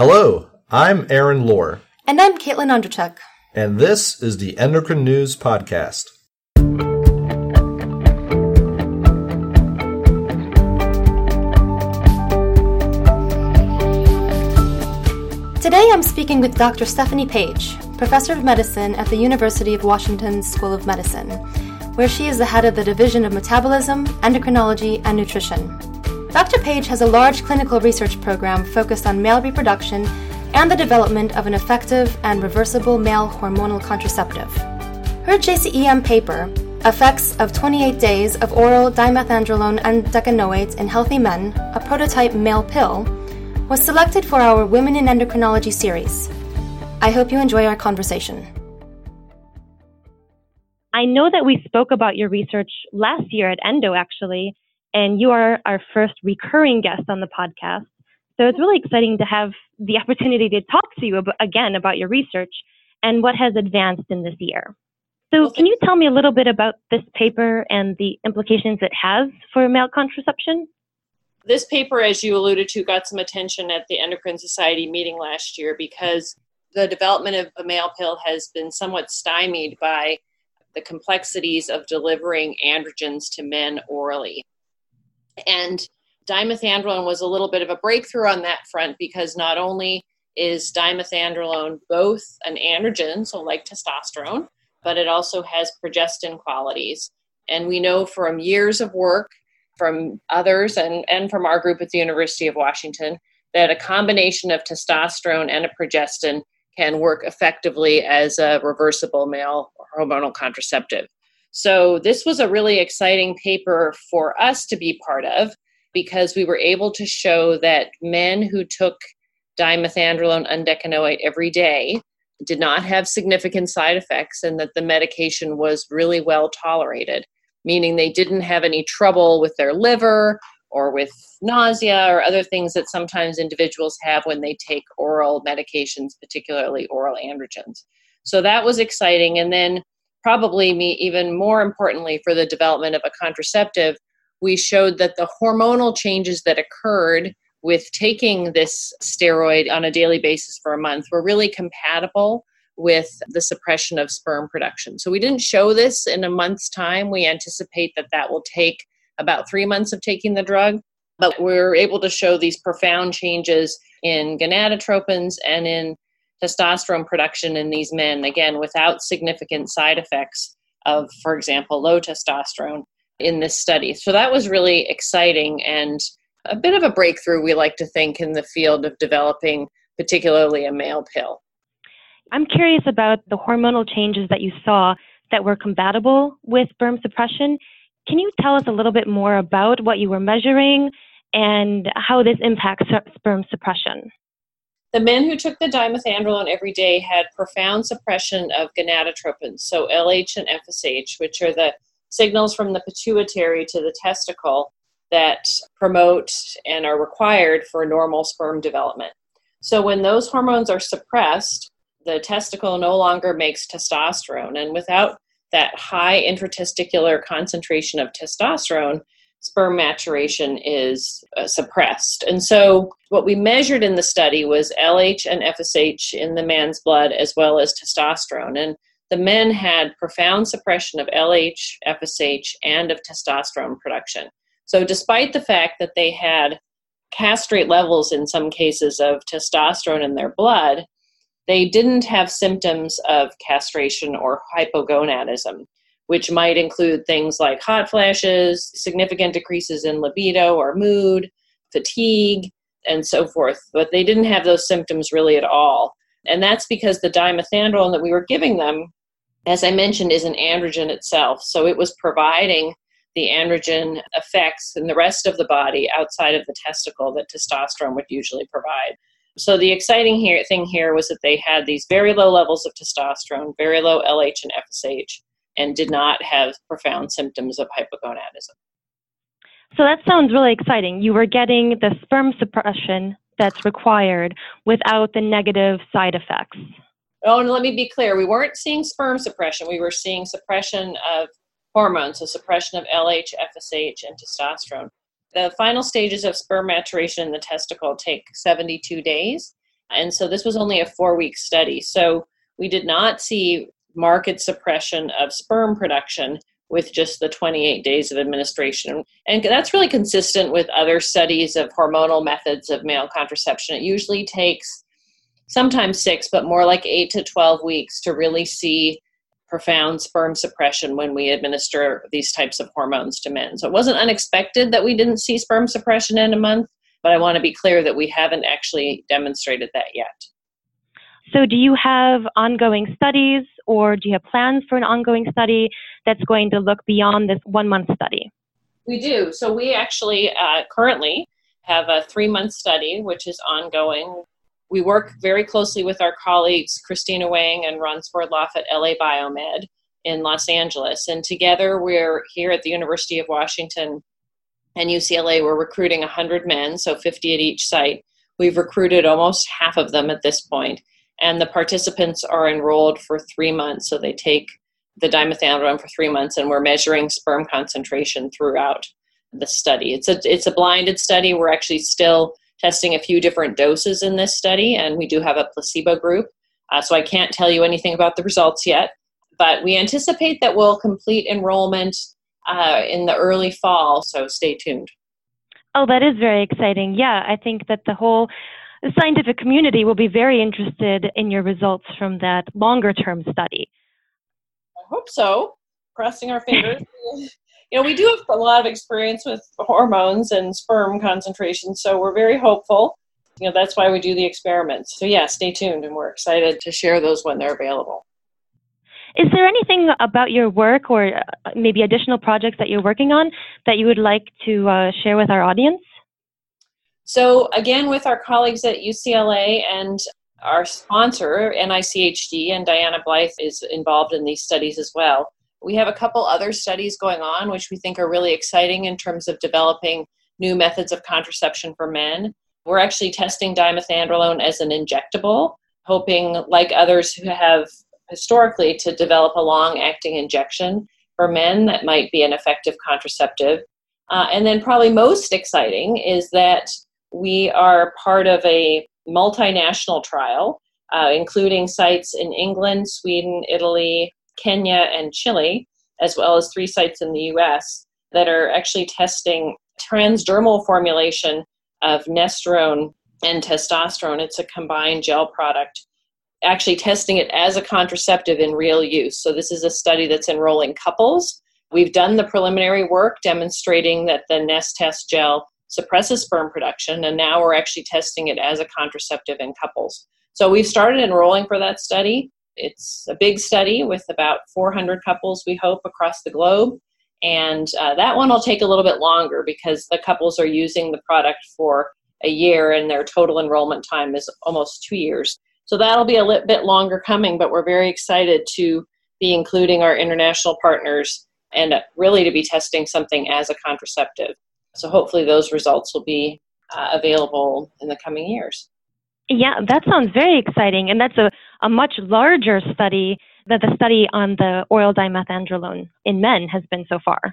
Hello, I'm Aaron Lohr. And I'm Caitlin Ondrechek. And this is the Endocrine News Podcast. Today I'm speaking with Dr. Stephanie Page, Professor of Medicine at the University of Washington School of Medicine, where she is the head of the Division of Metabolism, Endocrinology, and Nutrition. Dr. Page has a large clinical research program focused on male reproduction and the development of an effective and reversible male hormonal contraceptive. Her JCEM paper, Effects of 28 Days of Oral Dimethandrolone Undecanoate in Healthy Men, a Prototype Male Pill, was selected for our Women in Endocrinology series. I hope you enjoy our conversation. I know that we spoke about your research last year at Endo, actually, and you are our first recurring guest on the podcast. So it's really exciting to have the opportunity to talk to you again about your research and what has advanced in this year. So can you tell me a little bit about this paper and the implications it has for male contraception? This paper, as you alluded to, got some attention at the Endocrine Society meeting last year because the development of a male pill has been somewhat stymied by the complexities of delivering androgens to men orally. And dimethandrolone was a little bit of a breakthrough on that front because not only is dimethandrolone both an androgen, so like testosterone, but it also has progestin qualities. And we know from years of work from others and from our group at the University of Washington that a combination of testosterone and a progestin can work effectively as a reversible male hormonal contraceptive. So this was a really exciting paper for us to be part of because we were able to show that men who took dimethandrolone undecanoate every day did not have significant side effects and that the medication was really well tolerated, meaning they didn't have any trouble with their liver or with nausea or other things that sometimes individuals have when they take oral medications, particularly oral androgens. So that was exciting. And then probably even more importantly for the development of a contraceptive, we showed that the hormonal changes that occurred with taking this steroid on a daily basis for a month were really compatible with the suppression of sperm production. So we didn't show this in a month's time. We anticipate that that will take about 3 months of taking the drug, but we're able to show these profound changes in gonadotropins and in testosterone production in these men, again, without significant side effects of, for example, low testosterone in this study. So that was really exciting and a bit of a breakthrough, we like to think, in the field of developing particularly a male pill. I'm curious about the hormonal changes that you saw that were compatible with sperm suppression. Can you tell us a little bit more about what you were measuring and how this impacts sperm suppression? The men who took the dimethandrolone every day had profound suppression of gonadotropins, so LH and FSH, which are the signals from the pituitary to the testicle that promote and are required for normal sperm development. So when those hormones are suppressed, the testicle no longer makes testosterone, and without that high intratesticular concentration of testosterone, sperm maturation is suppressed. And so what we measured in the study was LH and FSH in the man's blood as well as testosterone. And the men had profound suppression of LH, FSH, and of testosterone production. So despite the fact that they had castrate levels in some cases of testosterone in their blood, they didn't have symptoms of castration or hypogonadism, which might include things like hot flashes, significant decreases in libido or mood, fatigue, and so forth. But they didn't have those symptoms really at all. And that's because the dimethandrolone that we were giving them, as I mentioned, is an androgen itself. So it was providing the androgen effects in the rest of the body outside of the testicle that testosterone would usually provide. So the exciting thing here was that they had these very low levels of testosterone, very low LH and FSH, and did not have profound symptoms of hypogonadism. So that sounds really exciting. You were getting the sperm suppression that's required without the negative side effects. Oh, and let me be clear. We weren't seeing sperm suppression. We were seeing suppression of hormones, so suppression of LH, FSH, and testosterone. The final stages of sperm maturation in the testicle take 72 days. And so this was only a 4-week study. So we did not see marked suppression of sperm production with just the 28 days of administration. And that's really consistent with other studies of hormonal methods of male contraception. It usually takes sometimes 6, but more like 8 to 12 weeks to really see profound sperm suppression when we administer these types of hormones to men. So it wasn't unexpected that we didn't see sperm suppression in a month, but I want to be clear that we haven't actually demonstrated that yet. So do you have ongoing studies, or do you have plans for an ongoing study that's going to look beyond this 1-month study? We do. So we actually currently have a 3-month study, which is ongoing. We work very closely with our colleagues, Christina Wang and Ron Swerdloff at LA Biomed in Los Angeles. And together we're here at the University of Washington and UCLA. We're recruiting 100 men, so 50 at each site. We've recruited almost half of them at this point. And the participants are enrolled for 3 months. So they take the dimethandrolone for 3 months, and we're measuring sperm concentration throughout the study. It's a blinded study. We're actually still testing a few different doses in this study, and we do have a placebo group. So I can't tell you anything about the results yet, but we anticipate that we'll complete enrollment in the early fall. So stay tuned. Oh, that is very exciting. Yeah, I think that the scientific community will be very interested in your results from that longer-term study. I hope so. Crossing our fingers. We do have a lot of experience with hormones and sperm concentration, so we're very hopeful. That's why we do the experiments. So yeah, stay tuned, and we're excited to share those when they're available. Is there anything about your work or maybe additional projects that you're working on that you would like to share with our audience? So again, with our colleagues at UCLA and our sponsor, NICHD, and Diana Blythe is involved in these studies as well. We have a couple other studies going on, which we think are really exciting in terms of developing new methods of contraception for men. We're actually testing dimethandrolone as an injectable, hoping, like others who have historically, to develop a long-acting injection for men that might be an effective contraceptive. And then probably most exciting is that we are part of a multinational trial, including sites in England, Sweden, Italy, Kenya, and Chile, as well as 3 sites in the US that are actually testing transdermal formulation of nestrone and testosterone. It's a combined gel product, actually testing it as a contraceptive in real use. So this is a study that's enrolling couples. We've done the preliminary work demonstrating that the Nest-Test gel suppresses sperm production, and now we're actually testing it as a contraceptive in couples. So we've started enrolling for that study. It's a big study with about 400 couples, we hope, across the globe. And that one will take a little bit longer because the couples are using the product for a year and their total enrollment time is almost 2 years. So that'll be a little bit longer coming, but we're very excited to be including our international partners and really to be testing something as a contraceptive. So hopefully those results will be available in the coming years. Yeah, that sounds very exciting. And that's a much larger study than the study on the oral dimethandrolone in men has been so far.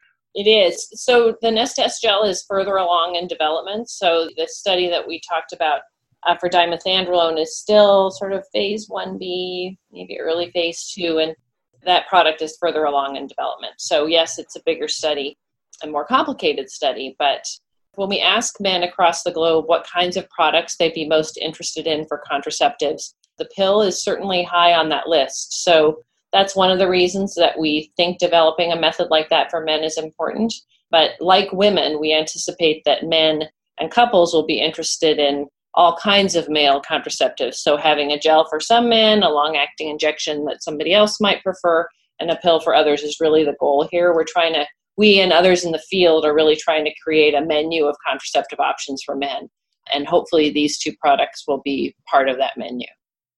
It is. So the Nest-Test gel is further along in development. So the study that we talked about for dimethandrolone is still sort of phase 1B, maybe early phase 2, and that product is further along in development. So yes, it's a bigger study, a more complicated study, but when we ask men across the globe what kinds of products they'd be most interested in for contraceptives, the pill is certainly high on that list. So that's one of the reasons that we think developing a method like that for men is important. But like women, we anticipate that men and couples will be interested in all kinds of male contraceptives. So having a gel for some men, a long-acting injection that somebody else might prefer, and a pill for others is really the goal here. We and others in the field are really trying to create a menu of contraceptive options for men. And hopefully these 2 products will be part of that menu.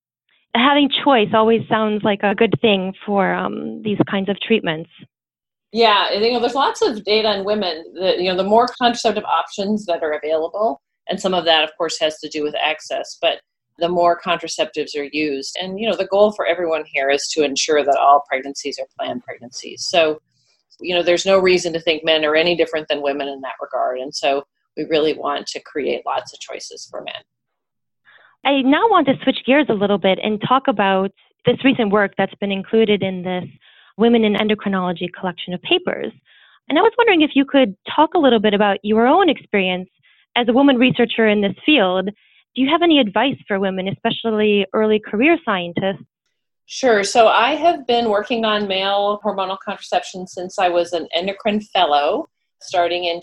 Having choice always sounds like a good thing for these kinds of treatments. Yeah, there's lots of data in women that, the more contraceptive options that are available, and some of that, of course, has to do with access, but the more contraceptives are used. And, the goal for everyone here is to ensure that all pregnancies are planned pregnancies. So, there's no reason to think men are any different than women in that regard. And so we really want to create lots of choices for men. I now want to switch gears a little bit and talk about this recent work that's been included in this Women in Endocrinology collection of papers. And I was wondering if you could talk a little bit about your own experience as a woman researcher in this field. Do you have any advice for women, especially early career scientists? Sure. So I have been working on male hormonal contraception since I was an endocrine fellow, starting in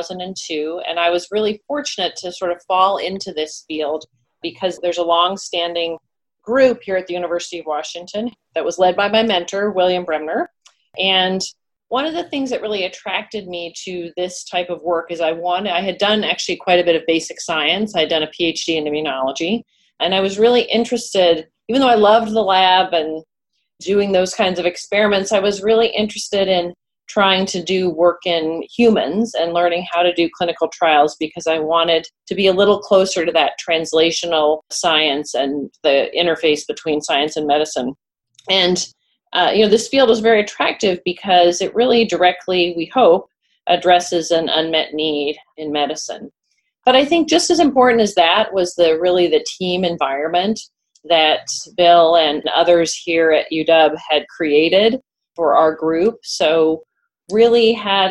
2002. And I was really fortunate to sort of fall into this field because there's a long-standing group here at the University of Washington that was led by my mentor, William Bremner. And one of the things that really attracted me to this type of work is I had done actually quite a bit of basic science. I had done a PhD in immunology, and I was really interested, even though I loved the lab and doing those kinds of experiments, I was really interested in trying to do work in humans and learning how to do clinical trials because I wanted to be a little closer to that translational science and the interface between science and medicine. And this field was very attractive because it really directly, we hope, addresses an unmet need in medicine. But I think just as important as that was the team environment that Bill and others here at UW had created for our group. So really had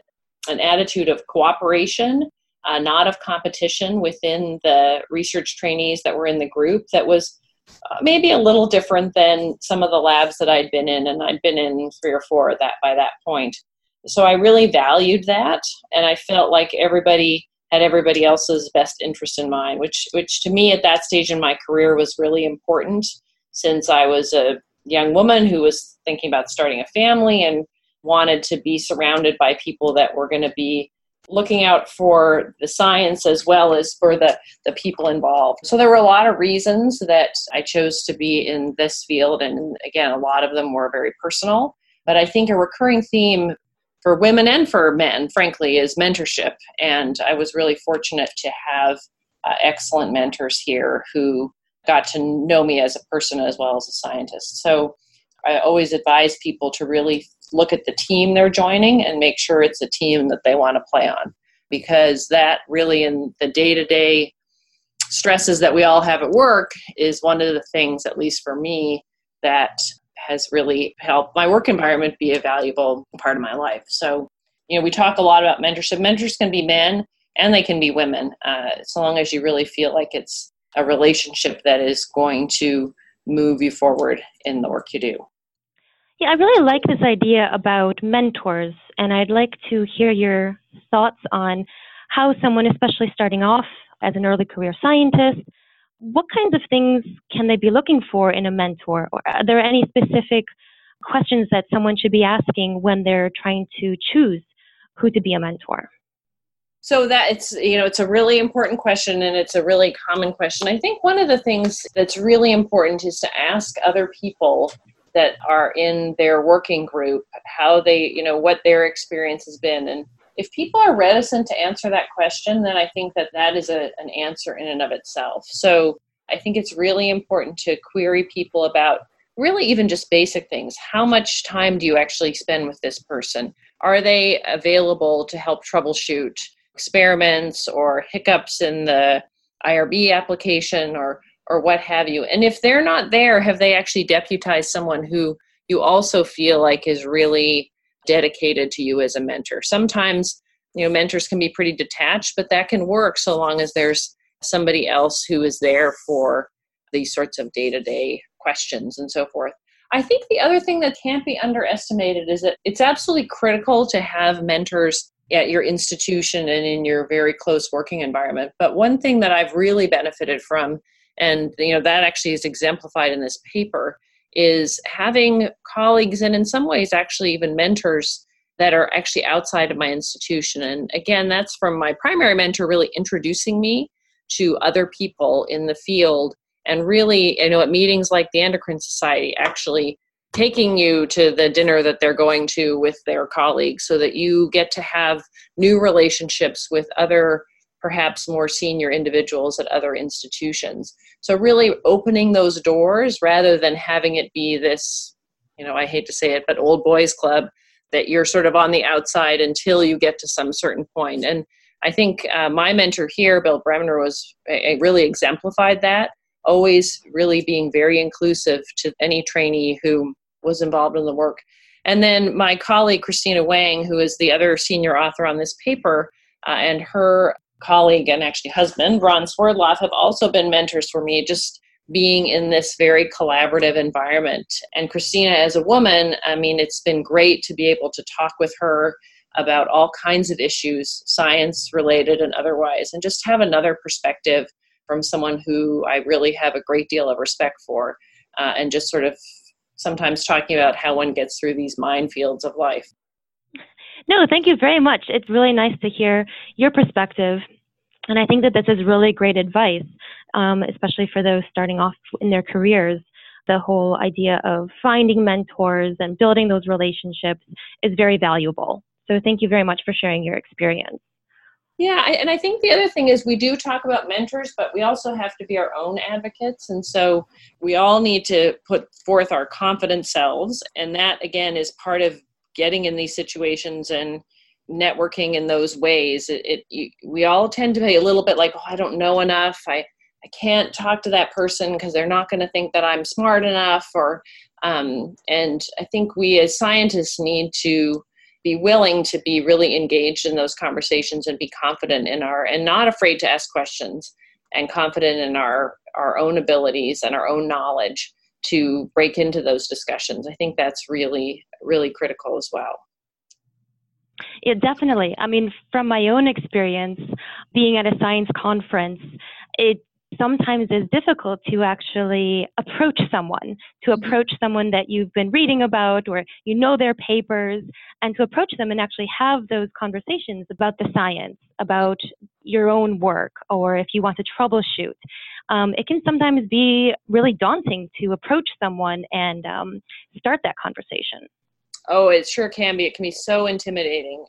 an attitude of cooperation, not of competition within the research trainees that were in the group that was maybe a little different than some of the labs that I'd been in, and I'd been in 3 or 4 by that point. So I really valued that, and I felt like everybody had everybody else's best interest in mind, which to me at that stage in my career was really important since I was a young woman who was thinking about starting a family and wanted to be surrounded by people that were going to be looking out for the science as well as for the people involved. So there were a lot of reasons that I chose to be in this field. And again, a lot of them were very personal. But I think a recurring theme for women and for men, frankly, is mentorship. And I was really fortunate to have excellent mentors here who got to know me as a person as well as a scientist. So I always advise people to really look at the team they're joining and make sure it's a team that they want to play on, because that really in the day-to-day stresses that we all have at work is one of the things, at least for me, that has really helped my work environment be a valuable part of my life. So, we talk a lot about mentorship. Mentors can be men and they can be women, so long as you really feel like it's a relationship that is going to move you forward in the work you do. Yeah, I really like this idea about mentors, and I'd like to hear your thoughts on how someone, especially starting off as an early career scientist, what kinds of things can they be looking for in a mentor? Or are there any specific questions that someone should be asking when they're trying to choose who to be a mentor? So that it's a really important question, and it's a really common question. I think one of the things that's really important is to ask other people that are in their working group how they, what their experience has been. And if people are reticent to answer that question, then I think that is an answer in and of itself. So I think it's really important to query people about really even just basic things. How much time do you actually spend with this person? Are they available to help troubleshoot experiments or hiccups in the IRB application or what have you? And if they're not there, have they actually deputized someone who you also feel like is really dedicated to you as a mentor? Sometimes, mentors can be pretty detached, but that can work so long as there's somebody else who is there for these sorts of day-to-day questions and so forth. I think the other thing that can't be underestimated is that it's absolutely critical to have mentors at your institution and in your very close working environment. But one thing that I've really benefited from, and that actually is exemplified in this paper, is having colleagues and in some ways actually even mentors that are actually outside of my institution. And again, that's from my primary mentor really introducing me to other people in the field, and really, at meetings like the Endocrine Society, actually taking you to the dinner that they're going to with their colleagues so that you get to have new relationships with other, perhaps more senior individuals at other institutions. So really opening those doors rather than having it be this, I hate to say it, but old boys club that you're sort of on the outside until you get to some certain point. And I think my mentor here, Bill Bremner, was really exemplified that, always really being very inclusive to any trainee who was involved in the work. And then my colleague, Christina Wang, who is the other senior author on this paper, and her colleague and actually husband, Ron Swerdloff, have also been mentors for me, just being in this very collaborative environment. And Christina, as a woman, I mean, it's been great to be able to talk with her about all kinds of issues, science related and otherwise, and just have another perspective from someone who I really have a great deal of respect for, and just sort of sometimes talking about how one gets through these minefields of life. No, thank you very much. It's really nice to hear your perspective. And I think that this is really great advice, especially for those starting off in their careers. The whole idea of finding mentors and building those relationships is very valuable. So thank you very much for sharing your experience. Yeah, and I think the other thing is we do talk about mentors, but we also have to be our own advocates. And so we all need to put forth our confident selves. And that, again, is part of getting in these situations and networking in those ways. We all tend to be a little bit like, oh, I don't know enough. I can't talk to that person because they're not going to think that I'm smart enough. And I think we as scientists need to be willing to be really engaged in those conversations and be confident and not afraid to ask questions, and confident in our own abilities and our own knowledge to break into those discussions. I think that's really, really critical as well. Yeah, definitely. I mean, from my own experience, being at a science conference, it sometimes is difficult to actually approach someone that you've been reading about or you know their papers, and to approach them and actually have those conversations about the science, about your own work, or if you want to troubleshoot. It can sometimes be really daunting to approach someone and start that conversation. Oh, it sure can be. It can be so intimidating.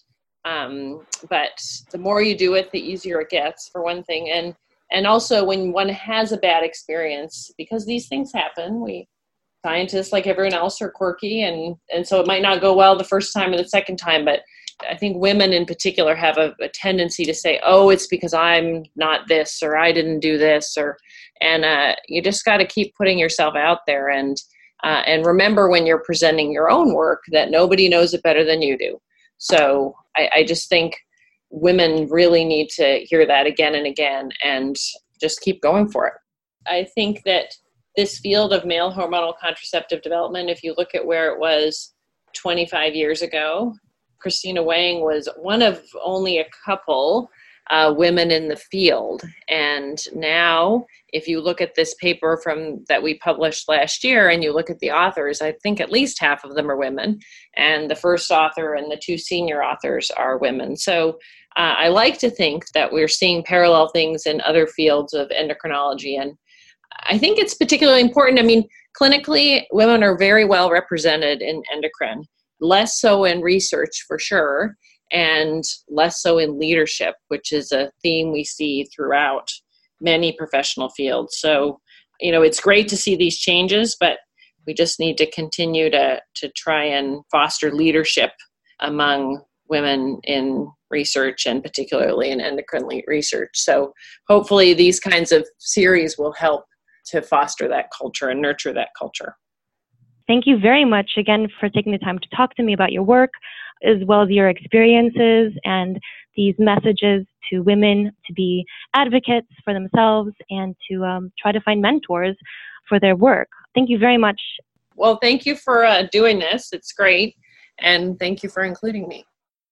But the more you do it, the easier it gets, for one thing. And also when one has a bad experience, because these things happen, we scientists, like everyone else, are quirky. And so it might not go well the first time or the second time. But I think women in particular have a tendency to say, oh, it's because I'm not this, or I didn't do this, and you just got to keep putting yourself out there. And remember, when you're presenting your own work, that nobody knows it better than you do. So I just think women really need to hear that again and again and just keep going for it. I think that this field of male hormonal contraceptive development, if you look at where it was 25 years ago, Christina Wang was one of only a couple women in the field. And now, if you look at this paper that we published last year and you look at the authors, I think at least half of them are women. And the first author and the two senior authors are women. So I like to think that we're seeing parallel things in other fields of endocrinology. And I think it's particularly important. I mean, clinically, women are very well represented in endocrine, less so in research for sure, and less so in leadership, which is a theme we see throughout many professional fields. So, it's great to see these changes, but we just need to continue to try and foster leadership among women in research, and particularly in endocrine research. So hopefully these kinds of series will help to foster that culture and nurture that culture. Thank you very much again for taking the time to talk to me about your work, as well as your experiences and these messages to women to be advocates for themselves and to try to find mentors for their work. Thank you very much. Well, thank you for doing this. It's great. And thank you for including me.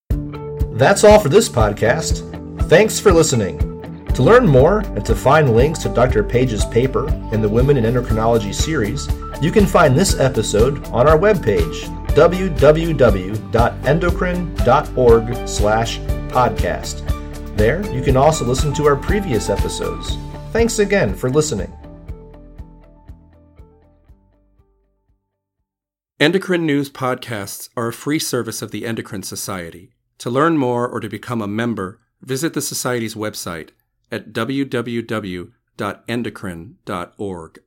That's all for this podcast. Thanks for listening. To learn more and to find links to Dr. Page's paper in the Women in Endocrinology series, you can find this episode on our webpage, www.endocrine.org/podcast. There, you can also listen to our previous episodes. Thanks again for listening. Endocrine News podcasts are a free service of the Endocrine Society. To learn more or to become a member, visit the Society's website at www.endocrine.org.